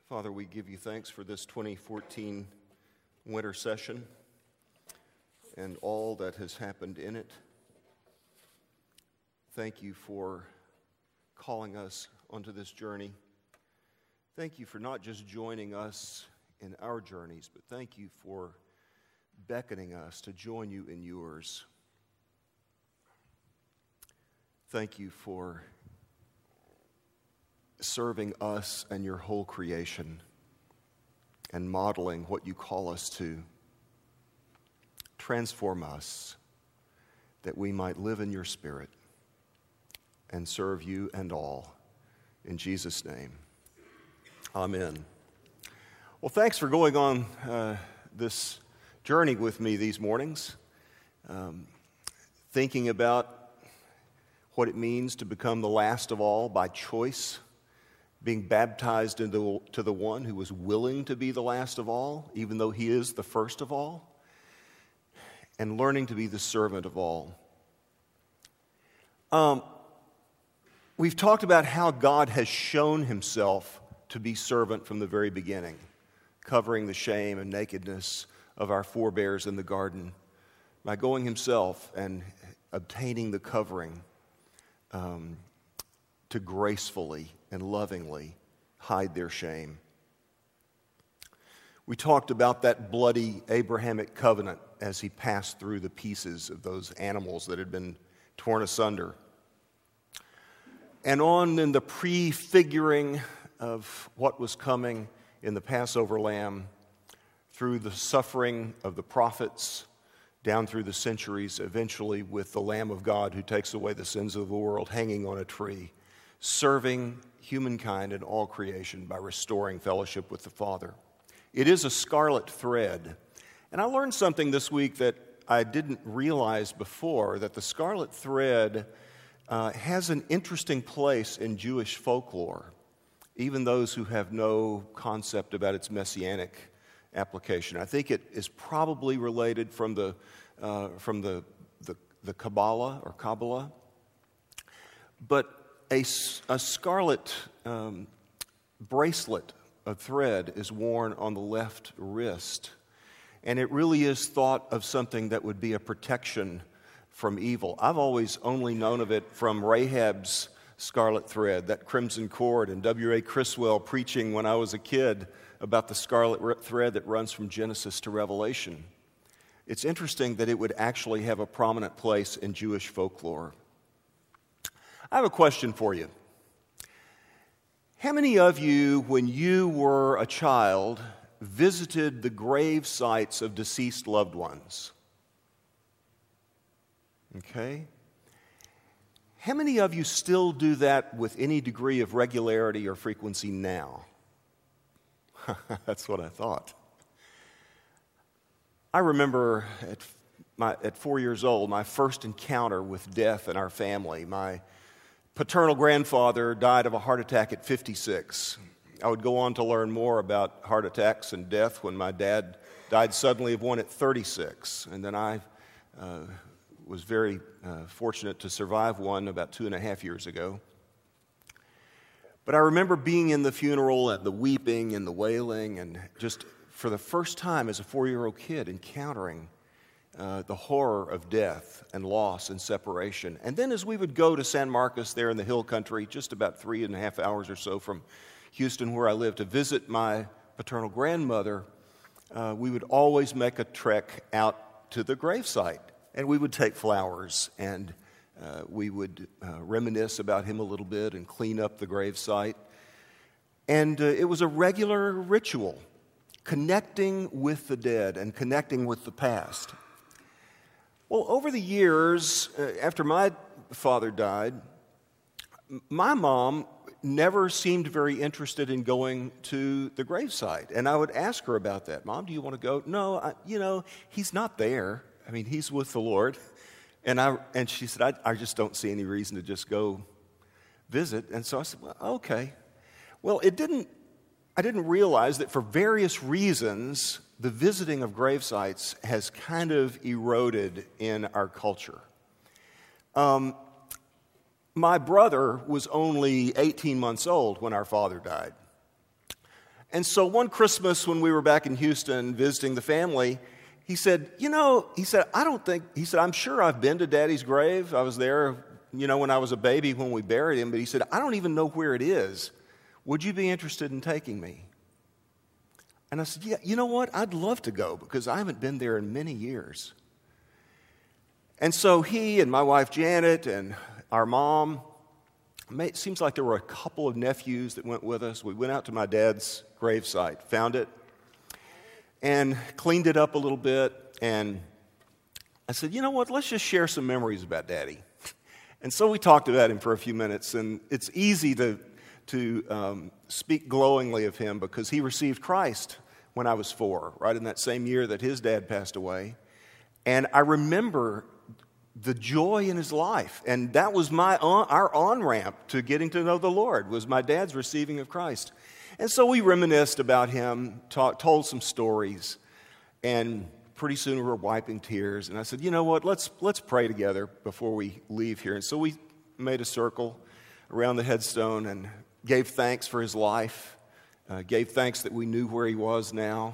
Father, we give you thanks for this 2014 winter session and all that has happened in it. Thank you for calling us onto this journey. Thank you for not just joining us in our journeys, but thank you for beckoning us to join you in yours. Thank you for serving us and your whole creation and modeling what you call us to. Transform us that we might live in your Spirit and serve you and all. In Jesus' name, amen. Well, thanks for going on this journey with me these mornings, thinking about what it means to become the last of all by choice, being baptized into the one who was willing to be the last of all, even though he is the first of all, and learning to be the servant of all. We've talked about how God has shown himself to be servant from the very beginning, covering the shame and nakedness of our forebears in the garden by going himself and obtaining the covering to gracefully and lovingly hide their shame. We talked about that bloody Abrahamic covenant as he passed through the pieces of those animals that had been torn asunder. And on in the prefiguring of what was coming in the Passover lamb, through the suffering of the prophets, down through the centuries, eventually with the Lamb of God who takes away the sins of the world hanging on a tree, serving humankind and all creation by restoring fellowship with the Father. It is a scarlet thread. And I learned something this week that I didn't realize before, that the scarlet thread has an interesting place in Jewish folklore, even those who have no concept about its messianic application. I think it is probably related from the Kabbalah or Kabbalah, but a scarlet bracelet of thread is worn on the left wrist, and it really is thought of something that would be a protection from evil. I've always only known of it from Rahab's scarlet thread, that crimson cord, and W.A. Criswell preaching when I was a kid about the scarlet thread that runs from Genesis to Revelation. It's interesting that it would actually have a prominent place in Jewish folklore. I have a question for you. How many of you, when you were a child, visited the grave sites of deceased loved ones? Okay. How many of you still do that with any degree of regularity or frequency now? That's what I thought. I remember at 4 years old, my first encounter with death in our family. My paternal grandfather died of a heart attack at 56. I would go on to learn more about heart attacks and death when my dad died suddenly of one at 36. And then I was very fortunate to survive one about 2.5 years ago. But I remember being in the funeral and the weeping and the wailing, and just for the first time as a 4-year-old kid encountering the horror of death and loss and separation. And then as we would go to San Marcos there in the hill country, just about 3.5 hours or so from Houston where I live, to visit my paternal grandmother, we would always make a trek out to the gravesite. And we would take flowers, and we would reminisce about him a little bit and clean up the gravesite. And it was a regular ritual, connecting with the dead and connecting with the past. Well, over the years, after my father died, my mom never seemed very interested in going to the gravesite. And I would ask her about that. Mom, do you want to go? No, he's not there. I mean, he's with the Lord. And she said, I just don't see any reason to just go visit. And so I said, well, okay. Well, I didn't realize that for various reasons, the visiting of gravesites has kind of eroded in our culture. My brother was only 18 months old when our father died. And so one Christmas when we were back in Houston visiting the family, he said, I'm sure I've been to Daddy's grave. I was there, when I was a baby when we buried him. But he said, I don't even know where it is. Would you be interested in taking me? And I said, yeah, you know what? I'd love to go because I haven't been there in many years. And so he and my wife Janet and our mom, it seems like there were a couple of nephews that went with us. We went out to my dad's gravesite, found it, and cleaned it up a little bit. And I said, you know what? Let's just share some memories about Daddy. And so we talked about him for a few minutes. And it's easy to speak glowingly of him because he received Christ when I was 4, right in that same year that his dad passed away. And I remember the joy in his life. And that was our on-ramp to getting to know the Lord, was my dad's receiving of Christ. And so we reminisced about him, told some stories, and pretty soon we were wiping tears. And I said, you know what, let's pray together before we leave here. And so we made a circle around the headstone and gave thanks for his life, gave thanks that we knew where he was now.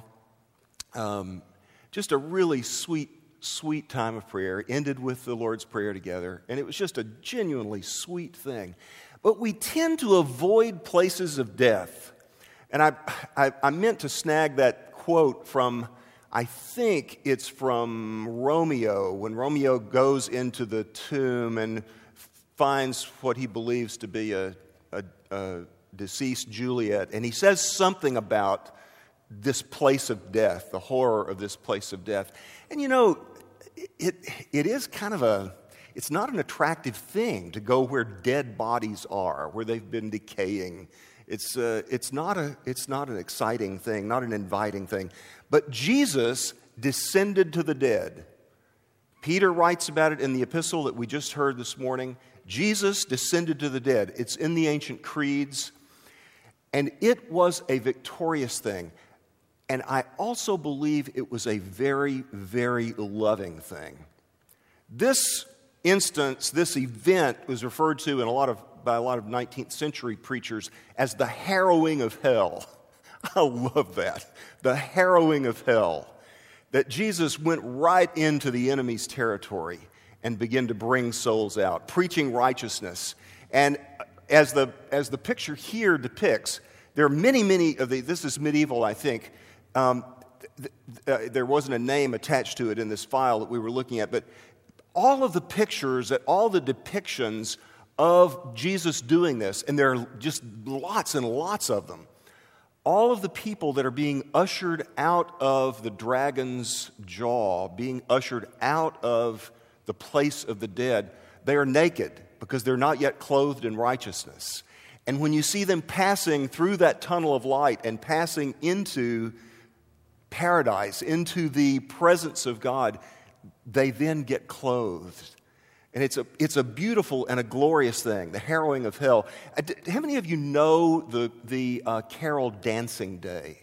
Just a really sweet time of prayer, ended with the Lord's Prayer together, and it was just a genuinely sweet thing. But we tend to avoid places of death. And I meant to snag that quote from, I think it's from Romeo, when Romeo goes into the tomb and finds what he believes to be a deceased Juliet, and he says something about this place of death, the horror of this place of death. And it is kind of it's not an attractive thing to go where dead bodies are, where they've been decaying. It's not an exciting thing, not an inviting thing. But Jesus descended to the dead. Peter writes about it in the epistle that we just heard this morning. Jesus descended to the dead. It's in the ancient creeds. And it was a victorious thing. And I also believe it was a very, very loving thing. This instance, this event, was referred to by a lot of 19th century preachers as the harrowing of hell. I love that. The harrowing of hell. That Jesus went right into the enemy's territory and began to bring souls out, preaching righteousness. And as the picture here depicts, there are many of these. This is medieval, I think. There wasn't a name attached to it in this file that we were looking at, but all of the pictures, all the depictions of Jesus doing this, and there are just lots and lots of them, all of the people that are being ushered out of the dragon's jaw, being ushered out of the place of the dead, they are naked because they're not yet clothed in righteousness. And when you see them passing through that tunnel of light and passing into paradise, into the presence of God, they then get clothed. And it's a beautiful and a glorious thing, the harrowing of hell. How many of you know the carol Dancing Day?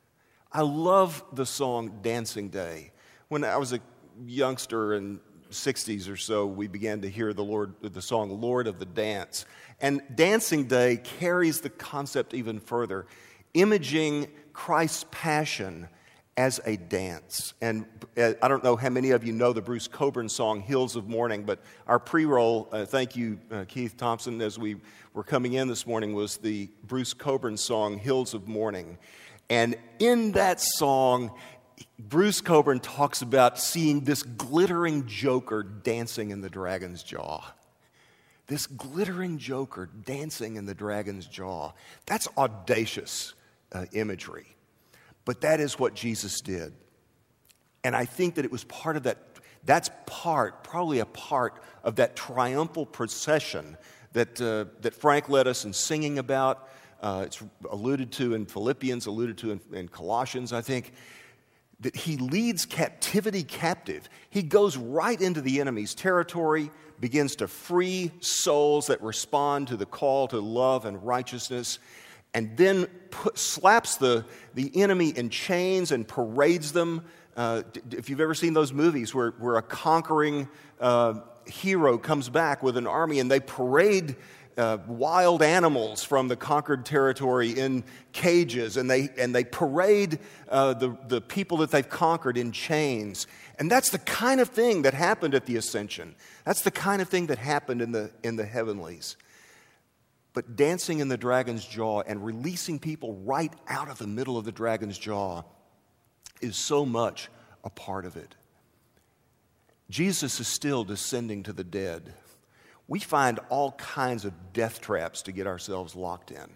I love the song Dancing Day. When I was a youngster in the 60s or so, we began to hear the song Lord of the Dance. And Dancing Day carries the concept even further, imaging Christ's passion as a dance. And I don't know how many of you know the Bruce Cockburn song, Hills of Morning, but our pre-roll, thank you, Keith Thompson, as we were coming in this morning, was the Bruce Cockburn song, Hills of Morning. And in that song, Bruce Cockburn talks about seeing this glittering joker dancing in the dragon's jaw. This glittering joker dancing in the dragon's jaw. That's audacious imagery. But that is what Jesus did. And I think that it was part of that. That's probably a part of that triumphal procession that Frank led us in singing about. It's alluded to in Philippians, alluded to in Colossians, I think. That he leads captivity captive. He goes right into the enemy's territory, begins to free souls that respond to the call to love and righteousness, and then slaps the enemy in chains and parades them. If you've ever seen those movies where a conquering hero comes back with an army and they parade wild animals from the conquered territory in cages, and they parade the people that they've conquered in chains. And that's the kind of thing that happened at the ascension. That's the kind of thing that happened in the heavenlies. But dancing in the dragon's jaw and releasing people right out of the middle of the dragon's jaw is so much a part of it. Jesus is still descending to the dead. We find all kinds of death traps to get ourselves locked in.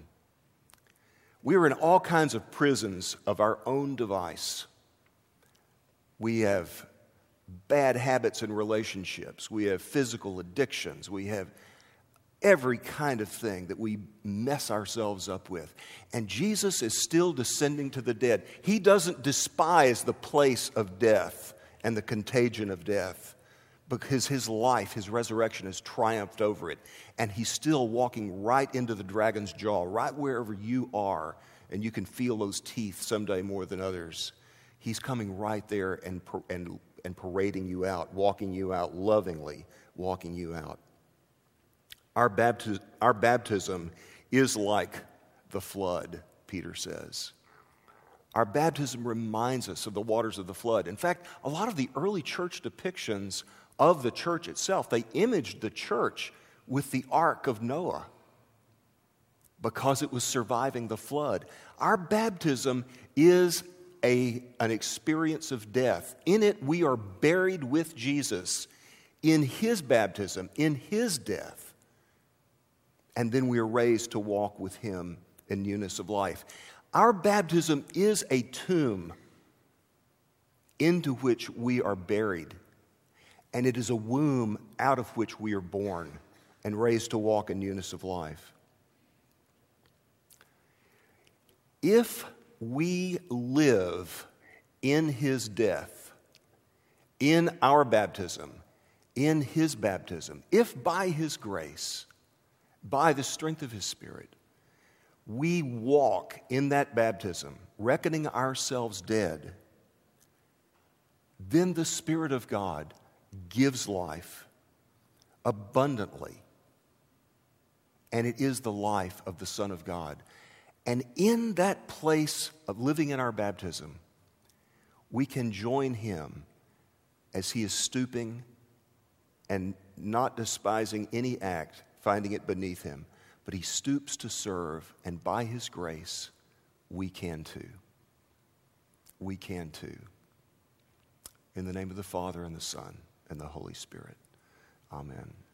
We are in all kinds of prisons of our own device. We have bad habits in relationships. We have physical addictions. We have every kind of thing that we mess ourselves up with. And Jesus is still descending to the dead. He doesn't despise the place of death and the contagion of death, because his life, his resurrection has triumphed over it. And he's still walking right into the dragon's jaw, right wherever you are, and you can feel those teeth someday more than others. He's coming right there and parading you out, walking you out, lovingly walking you out. Our baptism is like the flood, Peter says. Our baptism reminds us of the waters of the flood. In fact, a lot of the early church depictions of the church itself, they imaged the church with the Ark of Noah because it was surviving the flood. Our baptism is an experience of death. In it, we are buried with Jesus in his baptism, in his death. And then we are raised to walk with him in newness of life. Our baptism is a tomb into which we are buried. And it is a womb out of which we are born and raised to walk in newness of life. If we live in his death, in our baptism, in his baptism, if by his grace, by the strength of his Spirit, we walk in that baptism, reckoning ourselves dead, then the Spirit of God gives life abundantly. And it is the life of the Son of God. And in that place of living in our baptism, we can join him as he is stooping and not despising any act, finding it beneath him. But he stoops to serve, and by his grace, we can too. We can too. In the name of the Father, and the Son, and the Holy Spirit. Amen.